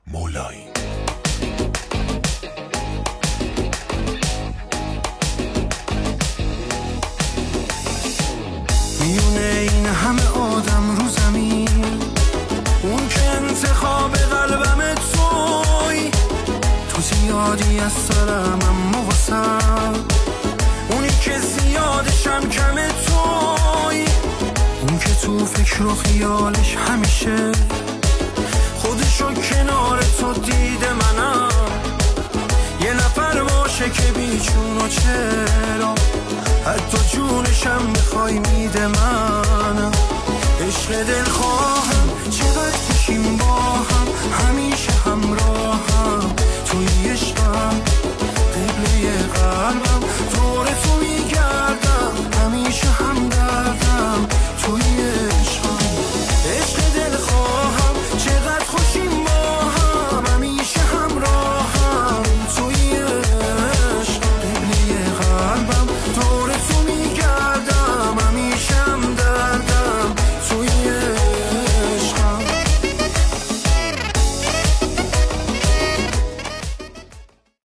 مولایی. میونه این همه آدم رو زمین، اون که انتخاب قلبم توی، تو زیادی از سرم اما واسم، اونی که زیادشم کم توی، اون که تو فکر و خیالش همیشه خودشو کنار تو دیده منم، یه نفر باشه که بیچون و چرا حتی جونشم بخوای میده منم، عشق دلخواه